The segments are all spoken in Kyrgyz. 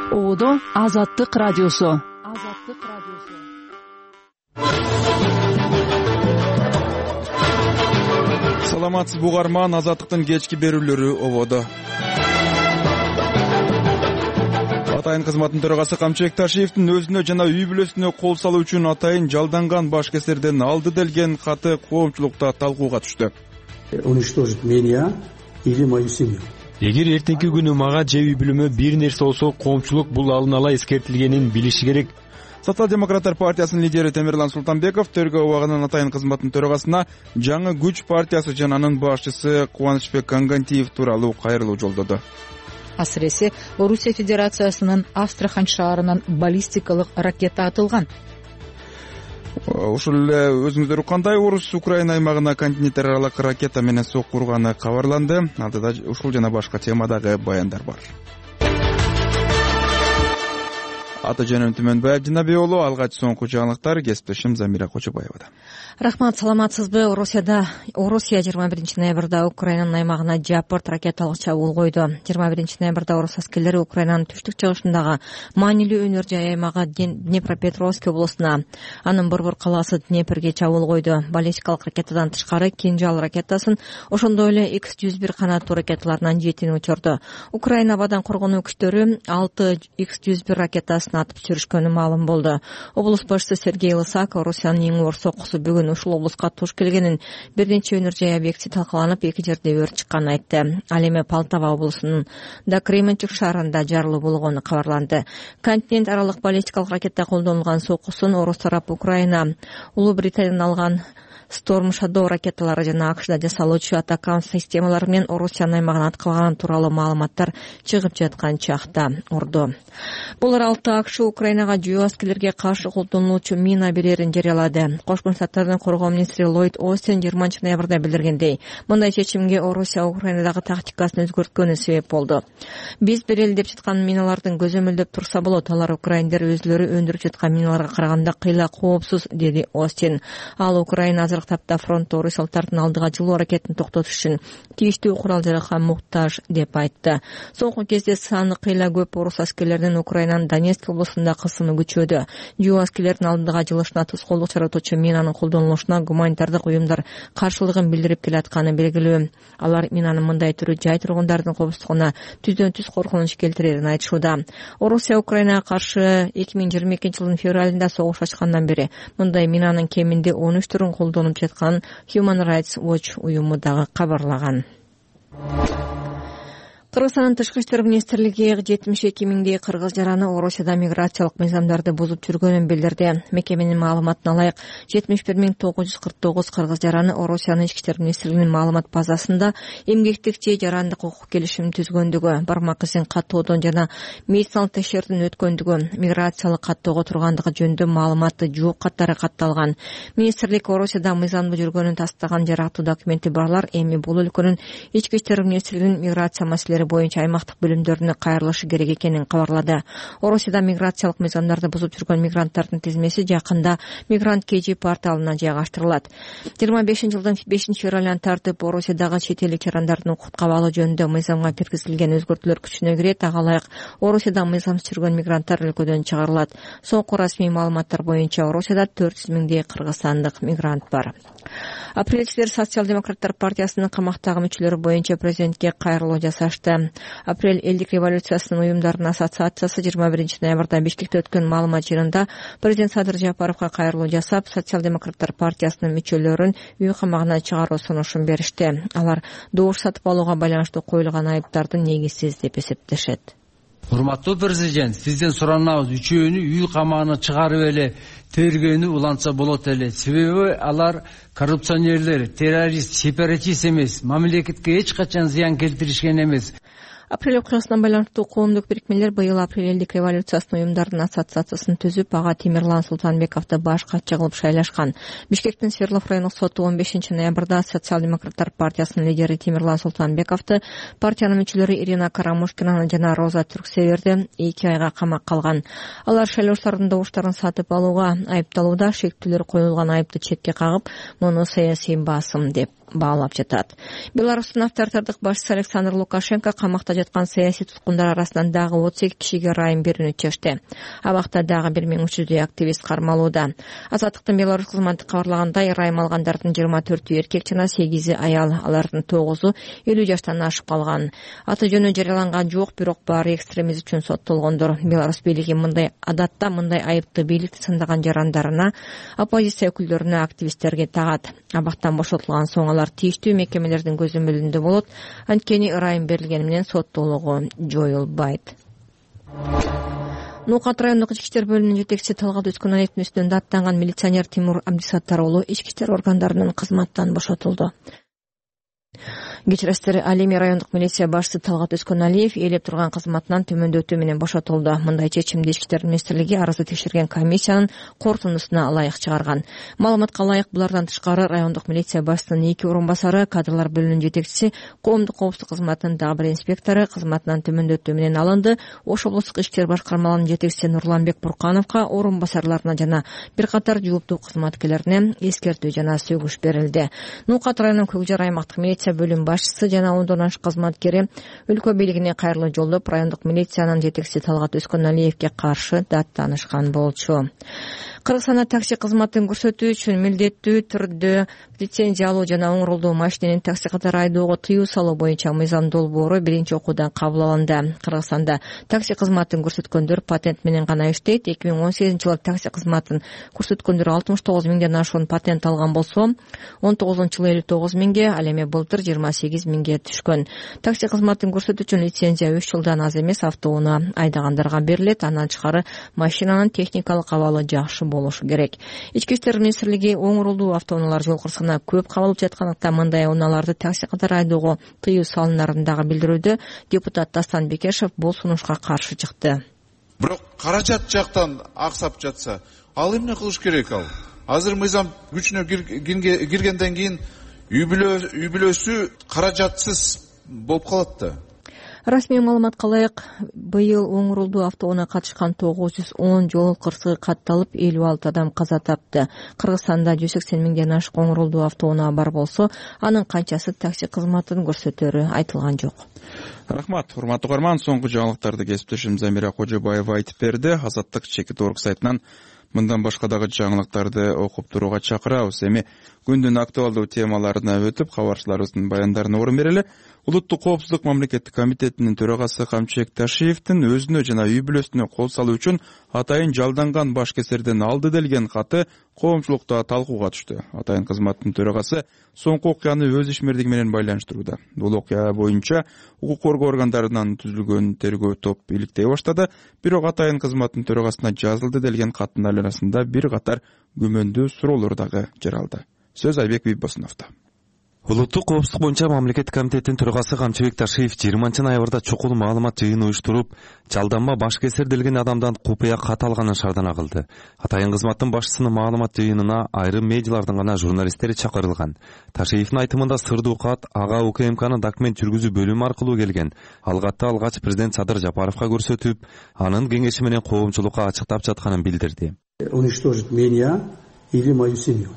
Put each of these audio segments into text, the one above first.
Оодо Азаттык радиосу. Саламатсыз бугарман, Азаттыктын кечки берүүлөрү ободо. Атайын кызматтын төрагасы Камчыбек Ташиевдин өзүнө жана үй бүлөсүнө кол салуу үчүн атайын жалданган башкесерден алды делген каты коомчулукта талкууга түштү. Уничтожить меня или мою семью. Эгер эртеңки күнү мага же үй бүлөмө бир нерсе болсо, коомчулук бул алын ала эскертилгенин билиши керек. Социал-демократтар партиясынын лидери Темирлан Султанбеков тергөө убагынын атайын кызматтын төрагасына жаңы күч партиясы жана анын башчысы Кубанычбек Кангантиев тууралуу кайрылуу жолдоду. Асыресе Орусия Федерациясынын Астрахань шаарынан баллистикалык ракета атылган. Ушул эле өзүңүздөр уккандай Орус Украина аймагына континенттер аралык ракета менен сокку урганы кабарланды. Алдыда ушул жана башка темадагы баяндар бар. Аты жөнүм Түмөнбаев Жинабек уулу, алгач соңку жаңылыктар кесиптешим Замира Кочобаевада. Рахмат, саламатсызбы? Орусия 21 ноябрда Украинанын аймагына жапырт ракеталык чабуул койду. 21 ноябрда орус аскерлери Украинанын түштүк-чыгышындагы маанилүү өнөр жай аймагы Днепропетровск облусуна, анын борбор калаасы Днеперге чабуул койду. Баллистикалык ракетадан тышкары кинжал ракетасын, ошондой эле X-101 канаттуу ракеталарынан 7-ни учурду. Украина абадан коргонуу күчтөрү 6 X-101 ракетасын атып түшүрүшкөнү маалым болду. Облус башчысы Сергей Лысак Орусиянын эң оор соккусу бүгүн ушул облуска туш келгенин, бир нече өнөр жай объекти талкаланып, эки жерде өрт чыкканын айтты. Ал эми Полтава облусунун да Кременчуг шаарында жарылуу болгону кабарланды. Континент аралык баллистикалык ракета колдонулган соккусын орус тарап Украина, Улуу Британиядан алган Storm Shadow ракеталары жана АКШда жасалуучу атакам системалары менен Орусиянын аймагына аткылганы тууралуу маалыматтар чыгып жаткан чакта урду. Бул аралыкта АКШ Украинага жөө аскерлерге каршы колдонулуучу мина берерин жарыялады. Кошкон Штаттардын коргоо министри Ллойд Остин 20 ноябрда билдиргендей, мындай чечимге Орусия Украинадагы тактикасын өзгөрткөнү себеп болду. Биз берели деп жаткан миналардын көзөмөлдөп турса болот, алар украиндер өзлөрү өндүрүп жаткан миналарга караганда кыйла коопсуз, деди Остин. Ал Украина таптап фронтто орусиялыктардын алдыга жылуу аракетин токтотуш үчүн тийиштүү курал-жаракка муктаж деп айтты. Соңку кезде саны кыйла көп орус аскерлеринин Украинанын Донецк облусунда кысымы күчөдү. Жөө аскерлердин алдыга жылышына тоскоолдук жаратуучу минанын колдонулушуна гуманитардык уюмдар каршылыгын билдирип келатканы белгилүү. Алар минанын мындай түрү жай тургундардын коопсуздугуна түздөн-түз коркунуч келтирерин айтышууда. Орусия Украинага каршы 2022 жылдын февралында согуш ачкандан бери мындай минанын кеминде 13 түрүн колдонуп жаткан Human Rights Watch уюму дагы кабарлаган. Кыргызстандын тышкы иштер министрлиги 72 миңдей кыргыз жараны Орусияда миграциялык мыйзамдарды бузуп жүргөнүн билдирди. Мекеменин маалыматына ылайык 71949 кыргыз жараны Орусиянын ички иштер министрлигинин маалымат базасында эмгектик же жарандык укук келишим түзгөндүгү, бармак изин каттоодон жана медициналык текшерүүдөн өткөндүгү, миграциялык каттоого тургандыгы жөнүндө маалыматы жок каттары катталган. Министрлик Орусияда мыйзамдуу жүргөнүн тастаган жарактуу документи барлар эми бул өлкөнүн ички иштер министрлигинин миграция маселелери боюнча аймактык бөлүмдөрүнө кайрылышы керек экенин кабарлады. Орусияда миграциялык мыйзамдарды бузуп жүргөн мигранттардын тизмеси жакында Мигрант KG порталына жайгаштырылат. 25 жылдын 5 февралынан тартып Орусиядагы чет элдик жарандардын укукка абалы жөнүндө мыйзамга киргизилген өзгөртүүлөр күчүнө кирет. Ага ылайык Орусияда мыйзамсыз жүргөн мигранттар өлкөдөн чыгарылат. Соңку расмий маалыматтар боюнча Орусияда 400 миңдей кыргызстандык мигрант бар. Апрелчилер Социал-демократтар партиясынын камактагы мүчөлөрү боюнча президентке кайрылуу жасашты. Апрель элдик революциясынын уюмдарынын ассоциациясы 21 ноябрда Бишкекте өткөн маалымат жыйынында президент Садыр Жапаровго кайрылуу жасап, Социал-демократтар партиясынын мүчөлөрүн үй камагына чыгаруу сунушун беришти. Алар добуш сатып алууга байланыштуу коюлган айыптардын негизсиз деп эсептешет. Урматтуу президент, сизден суранабыз, үчөөнү үй камагына чыгарып эле тергөөнү улантса болот эле. Себеби алар коррупционерлер, террорист, сепаратист эмес, мамлекетке эч качан зыян келтиришкен эмес. Апрель окуясынан байланыштуу коомдук бирикмелер быйыл апрель элдик революциясынын уюмдарынын ассоциациясын түзүп, ага Темирлан Султанбековду баш катчы кылып шайлашкан. Бишкектин Свердлов райондук соту 15 ноябрда Социал-демократтар партиясынын лидери Темирлан Султанбековду, партиянын мүчөлөрү Ирина Карамушкина жана Роза Түрксеверди 2 айга камакка алган. Алар шайлоочулардын добуштарын сатып алууга айыпталууда, шектүүлөр коюлган айыпты четке кагып, муну саясий басым деп баалап жатат. Беларустун авторитардык башчысы Александр Лукашенко камакта жаткан саясий туткундар арасынан дагы 32 кишиге ырайым берүүнү чечти. Абакта дагы 1300 активист кармалууда. Азаттыктын Беларусь кызматы кабарлагандай, ырайым алгандардын 24 эркек жана 8 аял, алардын 9 50 жаштан ашып калган. Аты жөнү жарыяланган жок, бирок баары экстремизм үчүн соттолгондор. Беларусь бийлиги мындай айыпты бийликти сындаган жарандарына, оппозиция өкүлдөрүнө, активисттерге тагат. Абактан бошотулган соң алар тийиштүү мекемелердин көзөмөлүндө болот. Анткени ырайым берилгени менен соттоолугу жоюлбайт. Нукат райондук ички иштер бөлүмүнүн жетекчиси Талгат Өскөналиевдин үстүнөн даттанган милиционер Тимур Абдисаттар уулу ички иштер органдарынын кызматтан бошотулду. Кечиресиздер, Ал Эми райондук милиция башчысы Талгат Өскөналиев ээлеп турган кызматынан төмөндөтүү менен бошотулду. Мындай чечимди Ички иштер министрлиги арызды текшерген комиссиянын корутундусуна ылайык чыгарган. Маалыматка ылайык, булардан тышкары райондук милиция башчысынын 2 орун басары, кадрлар бөлүмүнүн жетекчиси, коомдук коопсуздук кызматынын дагы бир инспектору кызматынан төмөндөтүү менен алынды. Ош облустук ички иштер башкармаларынын жетекчиси Нурланбек Буркановго, орун басарларына жана бир катар жооптуу кызматкерлерине эскертүү жана сөгүш берилди. Нукат районунун Көкжар аймактык милиция бөлүм башчысы жана 10 ашык кызматкери өлкө бийлигине кайрылуу жолдоп, райондук милициянын жетекчиси Талгат Өскөналиевге каршы даттанышкан болчу. Кыргызстанда такси кызматын көрсөтүү үчүн милдеттүү түрдө лицензия алуу жана оңролдуу машинени такси катары айдоого тыюу салуу боюнча мыйзам долбоору 1-окуудан кабыл алынды. Кыргызстанда такси кызматын көрсөткөндөр патент менен гана иштейт. 2018-жылы такси кызматын көрсөткөндөр 69 миңден ашуун патент алган болсо, 19-жылы 59 миңге, ал эми былтыр 28 миңге түшкөн. Такси кызматын көрсөтүү үчүн лицензия 3 жылдан аз эмес автоунаа айдагандарга берилет. Андан тышкары машинанын техникалык абалы жакшы болушу керек. Ички иштер министрлиги оңролдуу автоунаалар жол кырсыгына көп кабылып жаткандыктан мындай унааларды такси катары айдоого тыюу салынарын дагы билдирүүдө депутат Дастан Бекешев бул сунушка каршы чыкты. Бирок каражат жактан аксап жатса, ал эмне кылыш керек ал? Азыр мыйзам күчүнө киргенден кийин үй бүлөсү каражатсыз болуп калат да. Расмий маалыматка ылайык, быйыл оңролдуу автоунаа катышкан 910 жол кырсыгы катталып, 56 адам каза тапты. Кыргызстанда 180 миңден ашык оңролдуу автоунаа бар болсо, анын канчасы такси кызматын көрсөтөрү айтылган жок. Рахмат, урматтуу угарман, соңку жаңылыктарды кесиптешим Замира Кожобаева айтып берди. Азаттык Чекит.org сайтынан мындан башка дагы жаңылыктарды окуп турууга чакырабыз. Эми күндүн актуалдуу темаларына өтүп, кабарчыларыбыздын баяндарына орун берели. Улуттук коопсуздук мамлекеттик комитетинин төрагасы Камчыбек Ташиевдин өзүнө жана үй бүлөсүнө кол салуу үчүн атайын жалданган башкесерден алды делген каты коомчулукта талкууга түштү. Атайын кызматтын төрагасы соңку окуяны өз ишмердиги менен байланыштырууда. Бул окуя боюнча укук коргоо органдарынан түзүлгөн тергөө топ иликтей баштады. Бирок атайын кызматтын төрагасына жазылды делген каттын айланасында бир катар күмөндүү суроолор дагы жаралды. Сөз Айбек Бибосуновдо. Улуттук коопсуздук боюнча мамлекеттик комитеттин төрагасы Камчыбек Ташиев 20-ноябрда чукул маалымат жыйыны уюштуруп, жалданма башкесер делген адамдан купуя кат алганын шардана кылды. Атайын кызматтын башчысынын маалымат жыйынына айрым медиалардын гана журналисттери чакырылган. Ташиевдин айтымында сырдуу кат ага УКМКнын документ жүргүзүү бөлүмү аркылуу келген. Ал катты алгач президент Садыр Жапаровго көрсөтүп, анын кеңеши менен коомчулукка ачыктап жатканын билдирди. Уничтожить меня или мою семью.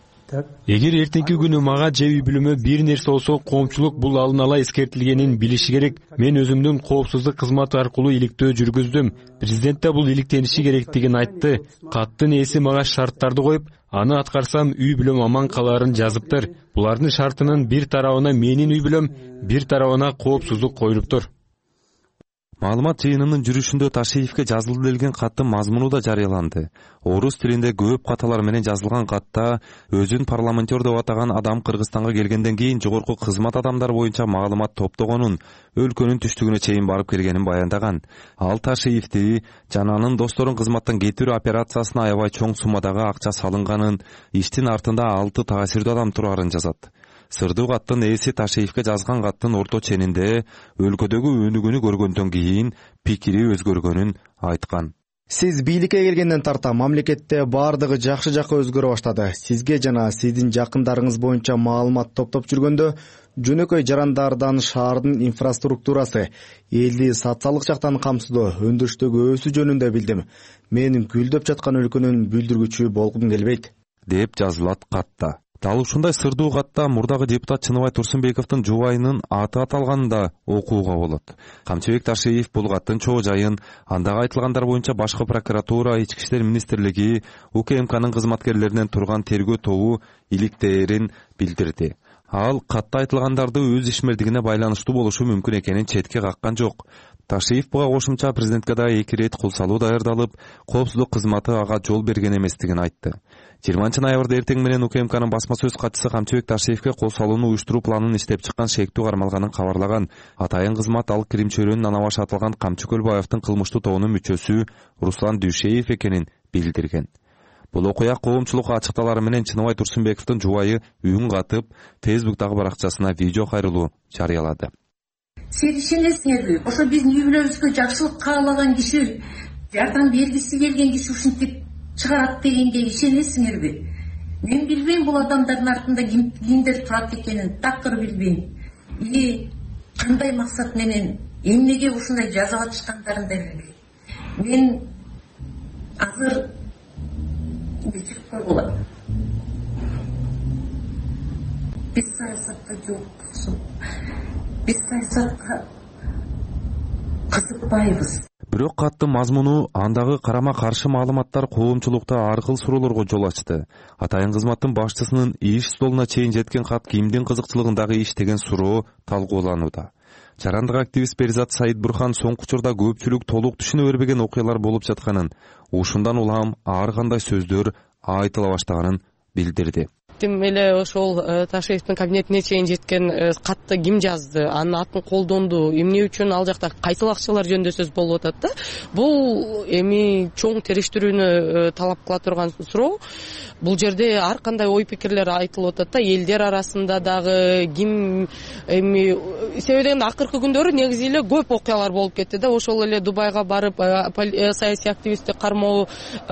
Эгер эртеңки күнү мага же үй бүлүмө бир нерсе болсо, коомчулук бул алдын ала эскертилгенин билиши керек. Мен өзүмдүн коопсуздук кызматы аркылуу иликтөө жүргүздүм. Президент да бул иликтениши керектигин айтты. Каттын ээси мага шарттарды коюп, аны аткарсам үй бүлөм аман калаарын жазыптыр. Булардын шартынын бир тарабына менин үй бүлөм, бир тарабына коопсуздук коюлуптур. Маалымат жыйынынын жүрүшүндө Ташиевге жазылды делген каттын мазмуну да жарыяланды. Орус тилинде көп каталар менен жазылган катта өзүн парламентер деп атаган адам Кыргызстанга келгенден кийин жогорку кызмат адамдары боюнча маалымат топтогонун, өлкөнүн түштүгүнө чейин барып келгенин баяндаган. Ал Ташиевди жана анын досторун кызматтан кетирүү операциясына аябай чоң суммадагы акча салынганын, иштин артында 6 таасирдүү адам турарын жазат. Сырдуу каттын ээси Ташиевге жазган каттын орто ченинде өлкөдөгү өнүгүүнү көргөндөн кийин пикири өзгөргөнүн айткан. Сиз бийликке келгенден тарта мамлекетте бардыгы жакшы жакка өзгөрө баштады. Сизге жана сиздин жакындарыңыз боюнча маалымат топтоп жүргөндө жөнөкөй жарандардан шаардын инфраструктурасы, элди социалдык жактан камсыздоо, өндүрүштөгү өсүү жөнүндө билдим. Мен гүлдөп жаткан өлкөнүн бүлдүргүчү болгум келбейт, деп жазылат катта. Дал ушундай сырдуу катта мурдагы депутат Чыныбай Турсунбековдун жубайынын аты аталганын да окууга болот. Камчыбек Ташиев бул каттын чоо жайын, андагы айтылгандар боюнча башкы прокуратура, Ички иштер министрлиги, УКМКнын кызматкерлеринен турган тергөө тобу иликтээрин билдирди. Ал катта айтылгандарды өз ишмердигине байланыштуу болушу мүмкүн экенин четке каккан жок. Ташиев буга кошумча президентке да 2 рет кул салуу даярдалып, коопсуздук кызматы ага жол берген эместигин айтты. 20 ноябрда эртең менен УКМКнын басма сөз катчысы Камчыбек Ташиевке кол салууну уюштуруу планын иштеп чыккан шектүү кармалганын кабарлаган. Атайын кызмат ал Крим чөйрөнүн ана башы аталган Камчы Көлбаевдин кылмыштуу тобунун мүчөсү Руслан Дүйшеев экенин билдирген. Бул окуя коомчулукка ачыкталары менен Чыныбай Турсунбековдун жубайы үн катып, Фейсбуктагы баракчасына видео кайрылуу жарыялады. Сен ишенесиңерби? Ошо биздин үй-бүлөбүзгө жакшылык каалаган киши, жардам бергиси келген киши ушинтип чыгарат дегенге ишенесиңерби? Мен билбейм бул адамдардын артында кимдер турат экенин, такыр билбейм. И кандай максат менен эмнеге ушундай жазып атышкандарын да билбейм. Мен азыр кечирип болот. Биз саясатка жокпуз. Биз саясатка кызыкпайбыз. Бирок каттын мазмуну, андагы карама-каршы маалыматтар коомчулукта ар кыл суроолорго жол ачты. Атайын кызматтын башчысынын иш столуна чейин жеткен кат кимдин кызыкчылыгындагы иш деген суроо талкууланууда. Жарандык активист Перизат Саидбурхан соңку учурда көпчүлүк толук түшүнө бербеген окуялар болуп жатканын, ушундан улам ар кандай сөздөр айтыла баштаганын билдирди. Тим эле ошол Ташиевдин кабинетине чейин жеткен катты ким жазды, анын атын колдонду, эмне үчүн ал жакта кайсыл акчалар жөнүндө сөз болуп атат да. Бул эми чоң териштирүүнү талап кыла турган суроо. Бул жерде ар кандай ой пикирлер айтылып атат да, элдер арасында дагы ким эми себеби дегенде акыркы күндөрү негизи эле көп окуялар болуп кетти да. Ошол эле Дубайга барып саясий активистти кармоо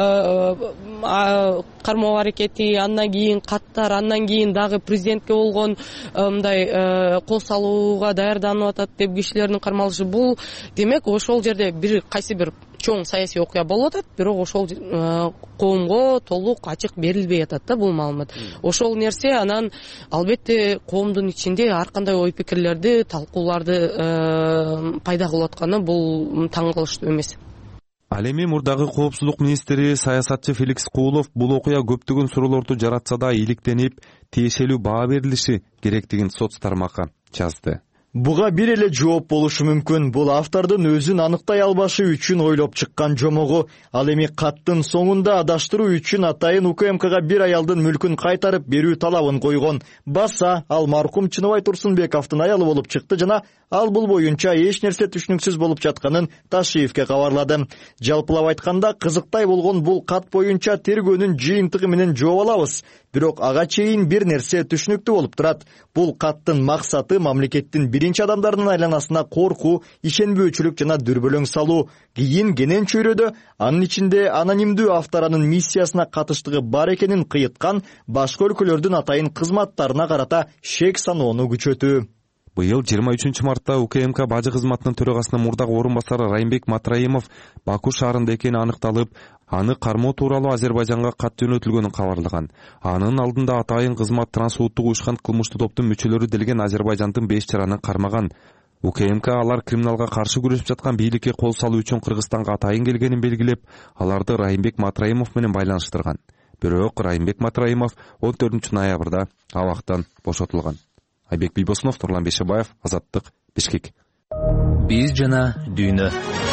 аракети, андан кийин андан кийин дагы президентке болгон мындай кол салууга даярданып атат деп кишилердин кармалышы. Бул демек ошол жерде бир кайсы бир чоң саясий окуя болуп атат, бирок ошол коомго толук ачык берилбей атат да бул маалымат. Ошол нерсе анан албетте коомдун ичинде ар кандай ой пикирлерди, талкууларды пайда кылып атканы бул таң кылыштуу эмес. Ал эми мурдагы коопсуздук министри саясатчы Феликс Куулов бул окуя көптөгөн суроолорду жаратса да иликтенип, тиешелүү баа берилиши керектигин соц тармакка жазды. Буга бир эле жооп болушу мүмкүн. Бул автордун өзүн аныктай албашы үчүн ойлоп чыккан жомогу. Ал эми каттын соңунда адаштыруу үчүн атайын УКМКга бир аялдын мүлкүн кайтарып берүү талабын койгон. Баса ал маркум Чыныбай Турсунбековдун аялы болуп чыкты жана ал бул боюнча эч нерсе түшүнүксүз болуп жатканын Ташиевке кабарлады. Жалпылап айтканда, кызыктай болгон бул кат боюнча тергөөнүн жыйынтыгы менен жооп алабыз. Бирок ага чейин бир нерсе түшүнүктүү болуп турат. Бул каттын максаты мамлекеттин биринчи адамдарынын айланасына коркуу, ишенбөөчүлүк жана дүрбөлөң салуу. Кийин кенен чөйрөдө анын ичинде анонимдүү авторанын миссиясына катыштыгы бар экенин кыйыткан башка өлкөлөрдүн атайын кызматтарына карата шек саноону күчөтүү. Быйыл 23 мартта УКМК бажы кызматынын төрагасынын мурдагы орун басары Райымбек Матраимов Баку шаарында экени аныкталып, аны кармоо тууралуу Азербайжанга кат жөнөтүлгөнүн кабарлаган. Анын алдында атайын кызмат трансулуттук уюшкан кылмыштуу топтун мүчөлөрү делген Азербайжандын 5 чаранын кармаган. УКМК алар криминалга каршы күрөшүп жаткан бийликке кол салуу үчүн Кыргызстанга атайын келгенин белгилеп, аларды Райымбек Матраимов менен байланыштырган. Бирок Райымбек Матраимов 14 ноябрда абактан бошотулган. Айбек Бийбосунов, Турлан Бешебаев, Азаттык, Бишкек. Биз жана дүйнө.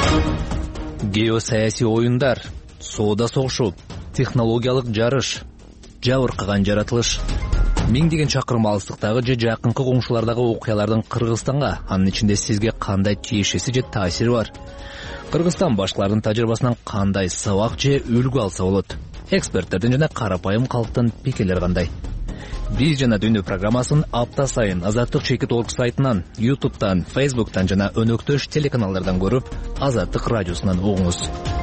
Геосаясий оюндар, соода согушу, технологиялык жарыш, жабыркаган жаратылыш. Миңдеген чакырым алыстыктагы же жакынкы коңшулардагы окуялардын Кыргызстанга, анын ичинде сизге кандай тиешеси же таасири бар? Кыргызстан башкалардын тажрыйбасынан кандай сабак же үлгү алса болот? Эксперттердин жана карапайым калктын пикирлери кандай? Биз жана дүйнө программасын апта сайын Азаттык Чекит.орг сайтынан, YouTube'тан, Facebook'тан жана өнөктөш телеканалдардан көрүп, Азаттык радиосунан угуңуз.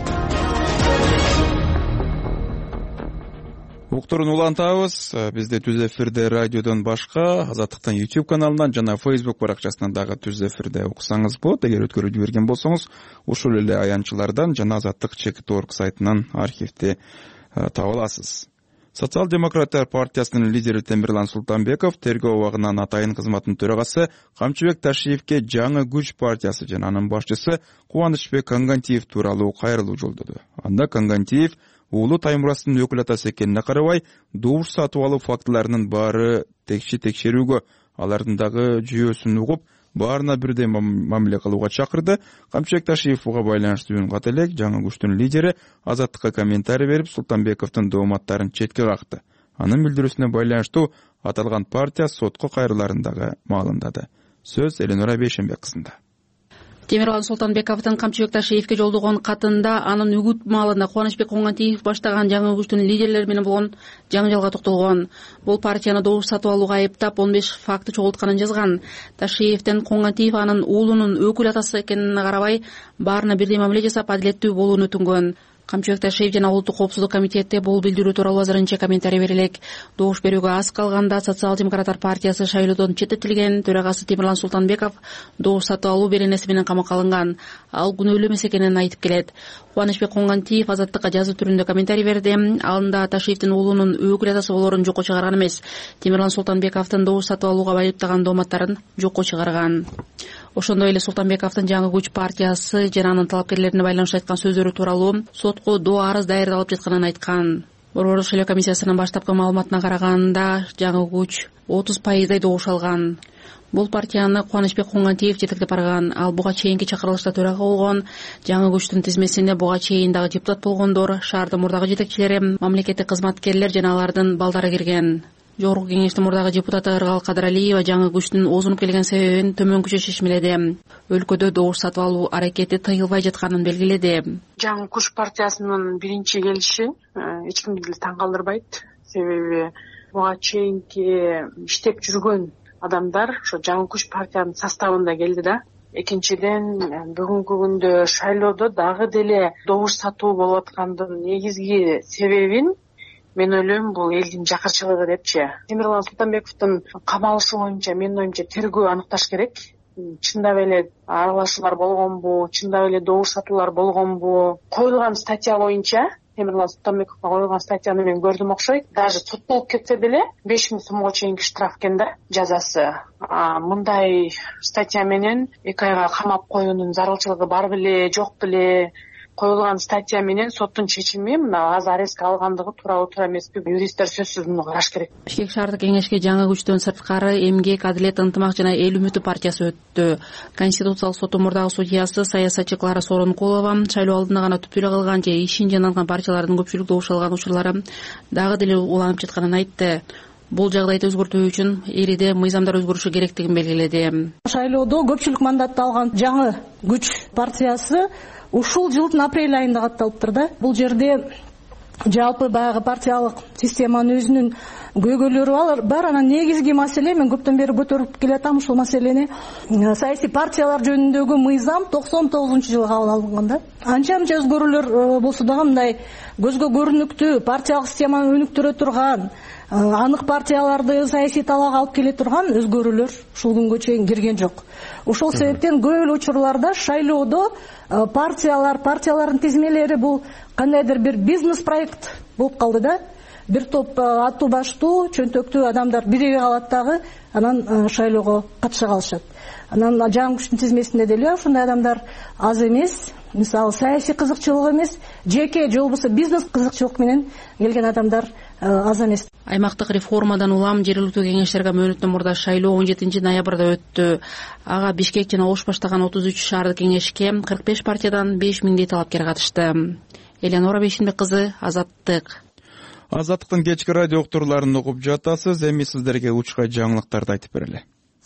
Уктурун улантабыз. Бизде түз эфирде радиодон башка Азаттыктын YouTube каналынан жана Facebook баракчасынан дагы түз эфирде уксаңыз болот. Эгер өткөрүп жиберген болсоңуз, ушул эле аянтчылардан жана Азаттык Чекит.орг сайтынан архивди таба аласыз. Социал демократтар партиясынын лидери Темирлан Султанбеков тергөө абагынан атайын кызматтын төрагасы Камчыбек Ташиевке жаңы күч партиясы жана анын башчысы Кубанычбек Кангантиев тууралуу кайрылуу жолдоду. Анда Кангантиев уулу Таймурастын өкүл атасы экенине карабай, добуш сатып алуу фактыларынын баары текшерүүгө, алардын дагы жүйөсүн угуп, баарына бирдей мамиле кылууга чакырды. Камчыбек Ташиев буга байланыштуу үн ката элек жаңы күчтүн лидери Азаттыкка комментарий берип, Султанбековдун дооматтарын четке какты. Анын билдирүүсүнө байланыштуу аталган партия сотко кайрыларын дагы маалымдады. Сөз Эленора Бейшенбек кызында. Темирлан Султанбековдун Камчыбек Ташиевке жолдогон катында анын үгүт маалында Кубанычбек Кангантиев баштаган жаңы күчтүн лидерлери менен болгон жаңжалга токтолгон. Бул партияны добуш сатып алууга айыптап 15 факты чогултканын жазган. Ташиевден Кангантиев анын уулунун өкүл атасы экенине карабай, баарына бирдей мамиле жасап, адилеттүү болууну өтүнгөн. Камчыбек Ташиев жана Улуттук коопсуздук комитетте бул билдирүү тууралуу азырынча комментарий бере элек. Добуш берүүгө аз калганда Социал демократтар партиясы шайлоодон четтетилген. Төрагасы Темирлан Султанбеков добуш сатып алуу беренеси менен камакка алынган. Ал күнөөлүү эмес экенин айтып келет. Кубанычбек Кангантиев Азаттыкка жазуу түрүндө комментарий берди. Алында Ташиевдин уулунун өкүл атасы болоорун жокко чыгарган эмес, Темирлан Султанбековдун добуш сатып алууга айыптаган дооматтарын жокко чыгарган. Ошондой эле Султанбековдун жаңы күч партиясы жана анын талапкерлерине байланыштуу айткан сөздөрү тууралуу сотко доо арыз даярдалып жатканын айткан. Борбордук шайлоо комиссиясынын баштапкы маалыматына караганда, жаңы күч 30% добуш алган. Бул партияны Кубанычбек Кангантиев жетектеп барган. Ал буга чейинки чакырылышта төрага болгон. Жаңы күчтүн тизмесинде буга чейин дагы депутат болгондор, шаардын мурдагы жетекчилери, мамлекеттик кызматкерлер жана алардын балдары кирген. Жогорку кеңештин мурдагы депутаты Ыргал Кадыралиева жаңы күчтүн озунуп келген себебин төмөнкүчө чечмеледи. Өлкөдө добуш сатып алуу аракети тыйылбай жатканын белгиледи. Жаңы күч партиясынын биринчи келиши эч кимди деле таң калтырбайт. Себеби буга чейинки иштеп жүргөн адамдар ошо жаңы күч партиянын составында келди да. Экинчиден бүгүнкү күндө шайлоодо дагы деле добуш сатуу болуп аткандын негизги себебин мен ойлойм бул элдин жакырчылыгы депчи. Темирлан Султанбековдун камалышы боюнча менин оюмча тергөө аныкташ керек. Чындап эле аралашуулар болгонбу, чындап эле добуш сатуулар болгонбу? Коюлган статья боюнча Темирлан Султанбековго коюлган статьяны мен көрдүм окшойт. Даже соттолуп кетсе деле 5000 сомго чейинки штраф экен да жазасы. Мындай статья менен 2 айга камап коюунун зарылчылыгы бар беле, жок беле? Коюлган статья менен соттун чечими мына аз арестке алгандыгы туура эмеспи? Юристтер сөзсүз муну караш керек. Бишкек шаардык кеңешке жаңы күчтөн сырткары Эмгек, Адилет, Ынтымак жана Эл үмүтү партиясы өттү. Конституциялык соттун мурдагы судьясы саясатчы Клара Соронкулова шайлоо алдында гана түптөлө калган же ишин жанаган партиялардын көпчүлүк добуш алган учурлары дагы деле уланып жатканын айтты. Бул жагдайды өзгөртүү үчүн эриде мыйзамдар өзгөрүшү керектигин белгиледи. Шайлоодо көпчүлүк мандатты алган жаңы күч партиясы ушул жылдын апрель айында катталыптыр да. Бул жерде жалпы баягы партиялык системанын өзүнүн көйгөйлөрү бар. Анан негизги маселе мен көптөн бери көтөрүп келатам ушул маселени. Саясий партиялар жөнүндөгү мыйзам 99-жылы кабыл алынган да. Анча өзгөрүүлөр болсо дагы мындай көзгө көрүнүктүү партиялык системаны өнүктүрө турган, анык партияларды саясий талаага алып келе турган өзгөрүүлөр ушул күнгө чейин кирген жок. Ошол себептен көп эле учурларда шайлоодо партиялардын тизмелери бул кандайдыр бир бизнес проект болуп калды да. Бир топ аттуу баштуу, чөнтөктүү адамдар бирге калат дагы, анан шайлоого катыша калышат. Анан жаңы күчтүн тизмесинде деле ошондой адамдар аз эмес. Мисалы саясий кызыкчылык эмес, жеке же болбосо бизнес кызыкчылык менен келген адамдар аз эмес. Аймактык реформадан улам жергиликтүү кеңештерге мөөнөттөн мурда шайлоо 17 ноябрда өттү. Ага Бишкек жана Ош баштаган 33 шаардык кеңешке 45 партиядан 5000 талапкер катышты. Эленора Бейшенбек кызы, Азаттык. Азаттыктын кечки радио уктурларын угуп жатасыз. Эми сиздерге учка жаңылыктарды айтып берели.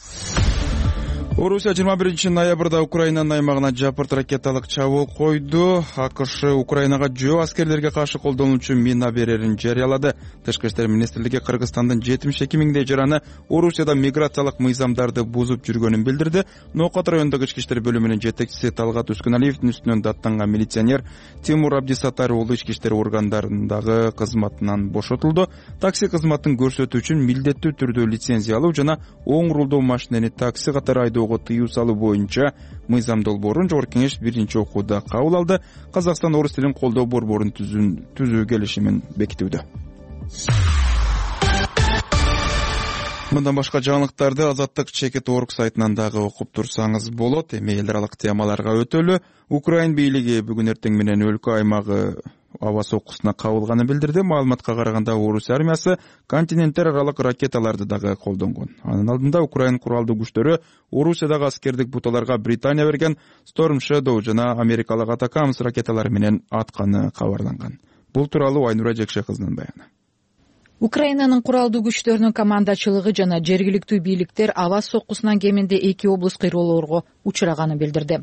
Орусия 21 ноябрда Украинанын аймагына жапырт ракеталык чабуул койду. АКШ Украинага жөө аскерлерге каршы колдонуучу мина берерин жарыялады. Тышкы иштер министрлиги Кыргызстандын 72 миңдей жараны Орусияда миграциялык мыйзамдарды бузуп жүргөнүн билдирди. Ноокат райондогу ички иштер бөлүмүнүн жетекчиси Талгат Үскүналиевдин үстүнөн даттанган милиционер Тимур Абдисаттар уулу ички иштер органдарындагы кызматынан бошотулду. Такси кызматын көрсөтүү үчүн милдеттүү түрдө лицензия алуу жана оң рулдуу машинени такси катары айдоо тыюу салуу боюнча мыйзам долбоорун Жогорку Кеңеш биринчи окууда кабыл алды. Казакстан орус тилин колдоо борборун түзүү келишимин бекитүүдө. Мындан башка жаңылыктарды Азаттык чекит орг сайтынан дагы окуп турсаңыз болот. Эми эл аралык темаларга өтөлү. Украин бийлиги бүгүн эртең менен өлкө аймагы аба соккусуна кабылганын билдирди. Маалыматка караганда Орус армиясы континенттер аралык ракеталарды дагы колдонгон. Анын алдында Украин куралдуу күчтөрү Орусиядагы аскердик буталарга Британия берген Storm Shadow жана америкалык Атакамс ракеталары менен атканы кабарланган. Бул тууралуу Айнура Жекше кызынын баяны. Украинанын куралдуу күчтөрүнүн командачылыгы жана жергиликтүү бийликтер аба соккусунан кеминде 2 облус кыйроолорго учураганын билдирди.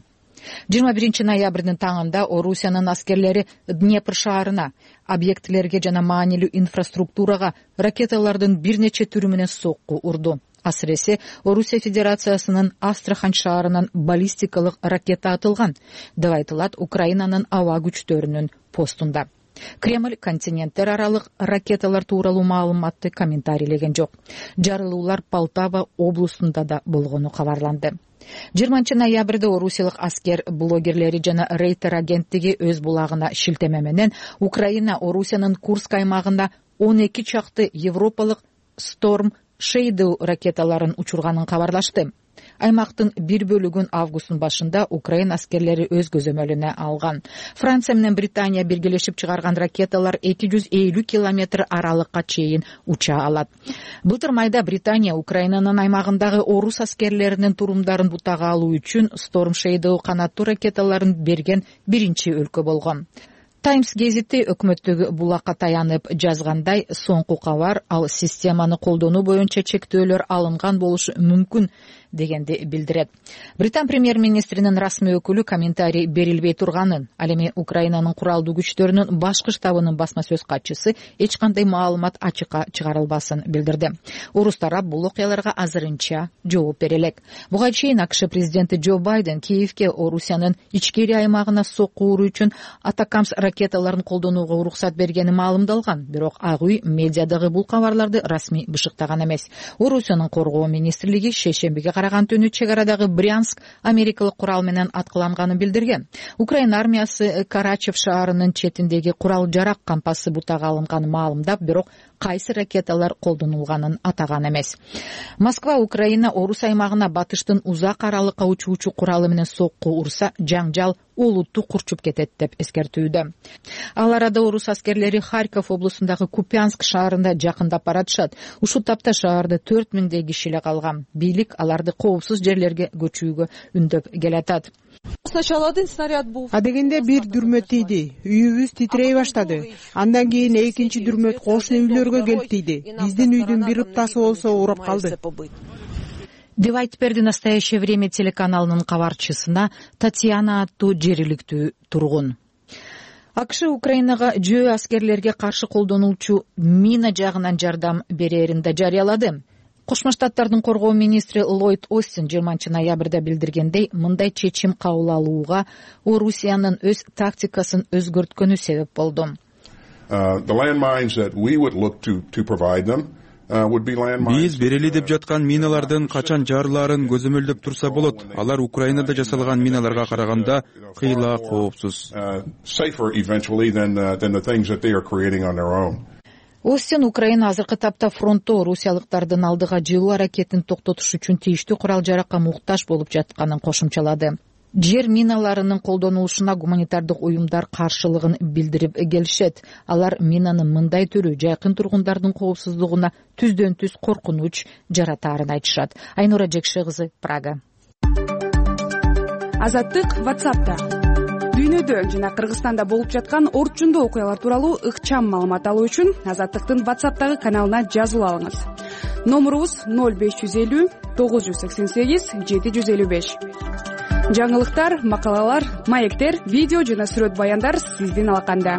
21 ноябрдын таңында Орусиянын аскерлери Днепр шаарына, объектилерге жана маанилүү инфраструктурага ракеталардын бир нече түрү менен сокку урду. Асыресе Орусия Федерациясынын Астрахань шаарынан баллистикалык ракета атылган, деп айтылат Украинанын аба күчтөрүнүн постунда. Кремль континенттер аралык ракеталар тууралуу маалыматты комментарийлеген жок. Жарылуулар Полтава облусунда да болгону кабарланды. 20 ноябрда орусиялык аскер блогерлери жана Рейтер агенттиги өз булагына шилтеме менен Украина Орусиянын Курск аймагында 12 чакты европалык Storm Shadow ракеталарын учурганын кабарлашты. Аймактын бир бөлүгүн августтун башында Украин аскерлери өз көзөмөлүнө алган. Франция менен Британия биргелешип чыгарган ракеталар 250 километр аралыкка чейин уча алат. Былтыр майда Британия Украинанын аймагындагы орус аскерлеринин турумдарын бутага алуу үчүн Storm Shadow канаттуу ракеталарын берген биринчи өлкө болгон. Times гезити өкмөттөгү булакка таянып жазгандай, соңку кабар ал системаны колдонуу боюнча чектөөлөр алынган болушу мүмкүн дегенди билдирет. Британ премьер-министринин расмий өкүлү комментарий берилбей турганын, ал эми Украинанын куралдуу күчтөрүнүн башкы штабынын басма сөз катчысы эч кандай маалымат ачыкка чыгарылбасын билдирди. Орус тарап бул окуяларга азырынча жооп бере элек. Буга чейин АКШ президенти Джо Байден Киевке Орусиянын ичкери аймагына сокку уруу үчүн Атакамс ракеталарын колдонууга уруксат бергени маалымдалган, бирок Ак үй медиадагы бул кабарларды расмий бышыктаган эмес. Орусиянын коргоо министрлиги шейшембиге караган түнү чек арадагы Брянск америкалык курал менен аткыланганын билдирген. Украина армиясы Карачев шаарынын четиндеги курал жарак кампасы бутага алынганын маалымдап, бирок кайсы ракеталар колдонулганын атаган эмес. Москва Украина Орус аймагына батыштын узак аралыкка учуучу куралы менен сокку урса жаңжал олутту курчуп кетет деп эскертүүдө. Ал арада орус аскерлери Харьков облусундагы Купянск шаарында жакындап баратышат. Ушул тапта шаарда 4000 киши эле калган. Бийлик аларды коопсуз жерлерге көчүүгө үндөп келатат. Адегенде бир дүрмөт тийди. Үйүбүз титрей баштады. Андан кийин экинчи дүрмөт кошуна үйлөргө келип тийди. Биздин үйдүн бир ыптасы болсо урап калды. Деп айтып берди «Настоящее время» телеканалынын кабарчысына Татьяна аттуу жергиликтүү тургун. АКШ Украинага жөө аскерлерге каршы колдонулчу мина жагынан жардам берерин да жарыялады. Кошмо Штаттардын коргоо министри Ллойд Остин 20 ноябрда билдиргендей, мындай чечим кабыл алууга Орусиянын өз тактикасын өзгөрткөнү себеп болду. Биз берели деп жаткан миналардын качан жарылаарын көзөмөлдөп турса болот. Алар Украинада жасалган миналарга караганда кыйла коопсуз. Остин Украина азыркы тапта фронтто орусиялыктардын алдыга жылуу аракетин токтотуш үчүн тийиштүү курал жаракка муктаж болуп жатканын кошумчалады. Жер миналарынын колдонулушуна гуманитардык уюмдар каршылыгын билдирип келишет. Алар минанын мындай түрү жакын тургундардын коопсуздугуна түздөн түз коркунуч жаратаарын айтышат. Айнура Жекше кызы, Прага. Азаттык WhatsApp'та. Дүйнөдө жана Кыргызстанда болуп жаткан орчундуу окуялар тууралуу ыкчам маалымат алуу үчүн Азаттыктын WhatsApp'тагы каналына жазылып алыңыз. Номурубуз 0550 988 755. Жаңылыктар, макалалар, маектер, видео жана сүрөт баяндар сиздин алаканда.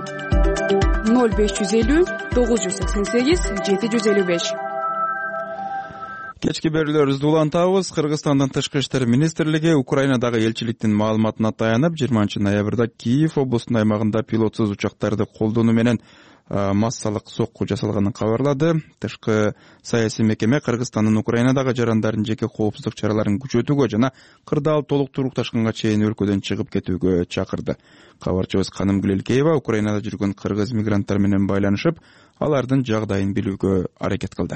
0550 988 755. Кечки берүүлөрүбүздү улантабыз. Кыргызстандын тышкы иштер министрлиги Украинадагы элчиликтин маалыматына таянып, 20 ноябрда Киев облусунун аймагында пилотсуз учактарды колдонуу менен массалык сокку жасалганын кабарлады. Тышкы саясий мекеме Кыргызстандын Украинадагы жарандардын жеке коопсуздук чараларын күчөтүүгө жана кырдаал толук турукташканга чейин өлкөдөн чыгып кетүүгө чакырды. Кабарчыбыз Канымгүл Элкеева Украинада жүргөн кыргыз мигранттар менен байланышып, алардын жагдайын билүүгө аракет кылды.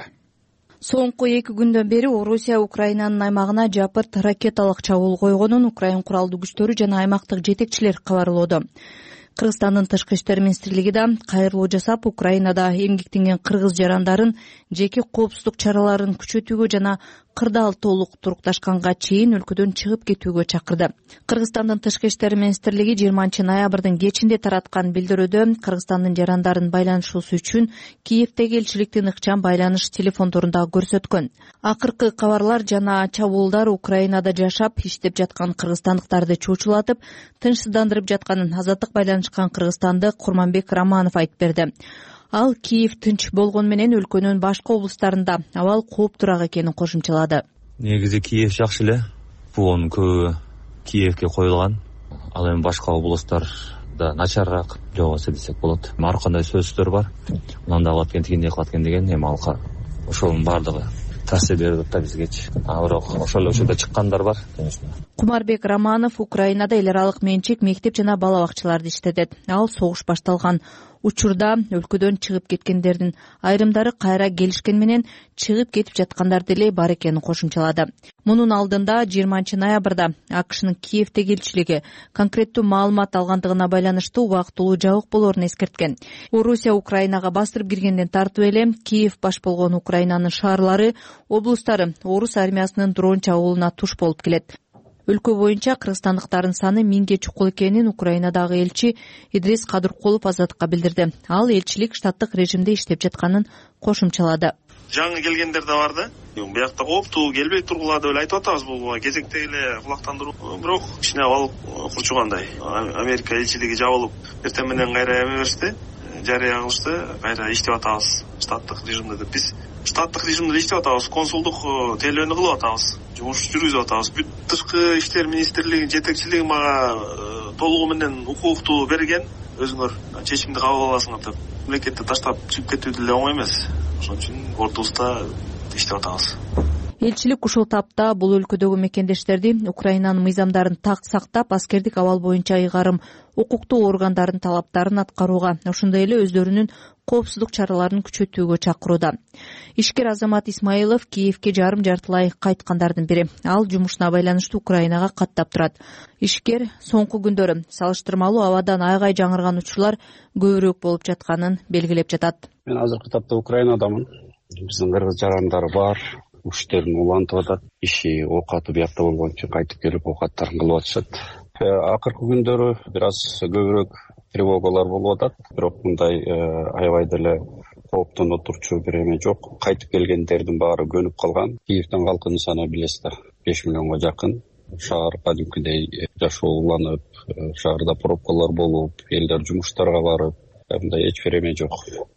Соңку 2 күндөн бери Орусия Украинанын аймагына жапырт ракеталык чабуул койгонун Украин куралдуу күчтөрү жана аймактык жетекчилер кабарлоодо. Кыргызстандын тышкы иштер министрлиги да кайрылуу жасап, Украинада эмгектенген кыргыз жарандарын жеке коопсуздук чараларын күчөтүүгө жана кырдаал толук турукташканга чейин өлкөдөн чыгып кетүүгө чакырды. Кыргызстандын тышкы иштер министрлиги 20 ноябрдын кечинде тараткан билдирүүдө Кыргызстандын жарандарын байланышуусу үчүн Киевдеги элчиликтин ыкчам байланыш телефондорун да көрсөткөн. Акыркы кабарлар жана чабуулдар Украинада жашап, иштеп жаткан кыргызстандыктарды чочулатып, тынчсыздандырып жатканын Азаттык байланышкан кыргызстандык Курманбек Романов айтып берди. Ал Киев тынч болгону менен өлкөнүн башка облустарында абал кооптураак экенин кошумчалады. Негизи Киев жакшы эле. Буунун көбү Киевке коюлган. Ал эми башка облустарда начарыраак деп болсо десек болот. Ар кандай сөздөр бар. Мындай кылат экен, тигиндей кылат экен деген эми алка ошонун баардыгы таасир берип атат бизгечи. Бирок ошол учурда чыккандар бар, конечно. Кумарбек Романов Украинада эл аралык менчик мектеп жана бала бакчаларды иштетет. Ал согуш башталган учурда өлкөдөн чыгып кеткендердин айрымдары кайра келишкен менен чыгып кетип жаткандар деле бар экенин кошумчалады. Мунун алдында 20 ноябрда АКШнын Киевдеги элчилиги конкреттүү маалымат алгандыгына байланыштуу убактылуу жабык болоорун эскерткен. Орусия Украинага бастырып киргенден тартып эле Киев баш болгон Украинанын шаарлары, облустары орус армиясынын дрон чабуулуна туш болуп келет. Өлкө боюнча кыргызстандыктардын саны 1000ге чукул экенин Украинадагы элчи Идрис Кадыркулов Азаттыкка билдирди. Ал элчилик штаттык режимде иштеп жатканын кошумчалады. Жаңы келгендер да бар да. Буякта кооптуу келбей тургула деп айтып атабыз, бул кезектеги эле кулактандыруу. Бирок кичине абал курчугандай. Америка элчилиги жабылып, эртең менен кайра эме беришти, жарыя кылышты, кайра иштеп атабыз штаттык режимде деп. Биз штаттык режимде иштеп атабыз, консулдук тейлөөнү кылып атабыз, жумуш жүргүзүп атабыз. Бүт тышкы иштер министрлигинин жетекчилиги мага толугу менен укукту берген, өзүңөр чечимди кабыл аласыңар деп. Мамлекетти таштап чыгып кетүү деле оңой эмес. Ошон үчүн ортобузда иштеп атабыз. Элчилик ушул тапта бул өлкөдөгү мекендештерди Украинанын мыйзамдарын так сактап, аскердик абал боюнча ыйгарым укуктуу органдардын талаптарын аткарууга, ошондой эле өздөрүнүн коопсуздук чараларын күчөтүүгө чакырууда. Ишкер Азамат Исмаилов Киевке жарым-жартылай кайткандардын бири. Ал жумушуна байланыштуу Украинага каттап турат. Ишкер соңку күндөрү салыштырмалуу абадан айгай жаңырган учурлар көбүрөөк болуп жатканын белгилеп жатат. Мен азыркы тапта Украинадамын. Биздин кыргыз жарандар бар. Уштерин улантып атат. Иши оокаты биякта болгон үчүн кайтып келип оокаттарын кылып атышат. Акыркы күндөрү бир аз көбүрөөк тревогалар болуп атат. Бирок мындай аябай деле кооптоно турчу бир эме жок. Кайтып келгендердин баары көнүп калган. Киевдин калкынын саны билесиздер, 5 миллионго жакын. Шаар кадимкидей жашооланып, шаарда пробкалар болуп, элдер жумуштарга барып, мындай эч бир эме жок.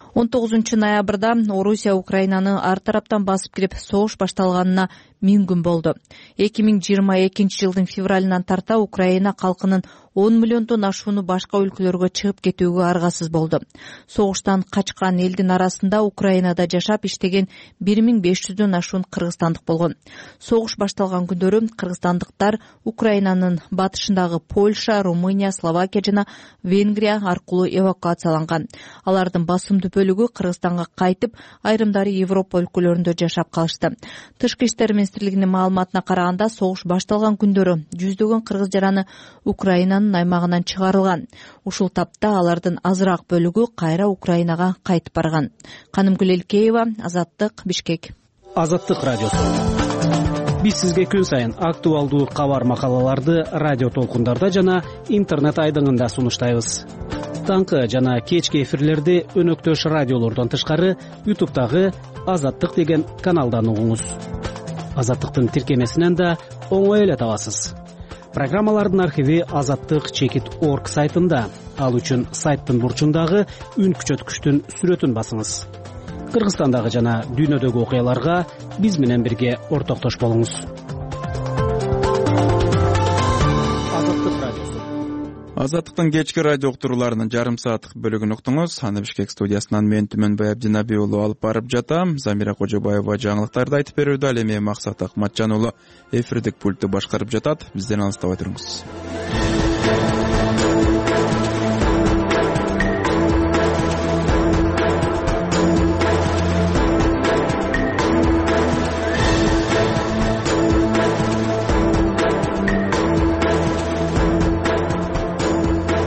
19 ноябрда Орусия Украинаны ар тараптан басып кирип, согуш башталганына 1000 күн болду. 2022 жылдын февралынан тарта Украина калкынын 10 миллиондон ашууну башка өлкөлөргө чыгып кетүүгө аргасыз болду. Согуштан качкан элдин арасында Украинада жашап иштеген 1500дөн ашуун кыргызстандык болгон. Согуш башталган күндөрү кыргызстандыктар Украинанын батышындагы Польша, Румыния, Словакия жана Венгрия аркылуу эвакуацияланган. Алардын басымдуу бөлүгү Кыргызстанга кайтып, айрымдары Европа өлкөлөрүндө жашап калышты. Тышкы иштер министрлигинин маалыматына караганда, согуш башталган күндөрү жүздөгөн кыргыз жараны Украинанын аймагынан чыгарылган. Ушул тапта алардын азыраак бөлүгү кайра Украинага кайтып барган. Канымгүл Элкеева, Азаттык, Бишкек. Азаттык радиосу. Биз сизге күн сайын актуалдуу кабар макалаларды радио толкундарда жана интернет айдыңында сунуштайбыз. Таңкы жана кечки эфирлерди өнөктөш радиолордон тышкары YouTube'дагы Азаттык деген каналдан угуңуз. Азаттыктын тиркемесинен да оңой эле табасыз. Программалардын архиви azattik.org сайтында. Ал үчүн сайттын бурчундагы үн күчөткүчтүн сүрөтүн басыңыз. кыргызстандагы жана дүйнөдөгү окуяларга биз менен бирге ортоктош болуңуз. Азаттыктын кечки радио уктурууларынын жарым сааттык бөлүгүн уктуңуз. Аны Бишкек студиясынан мен Түмөнбай Абдинаби уулу алып барып жатам. Замира Кожобаева жаңылыктарды айтып берүүдө, ал эми Максат Акматжан уулу эфирдик пультты башкарып жатат. Бизден алыстабай туруңуз.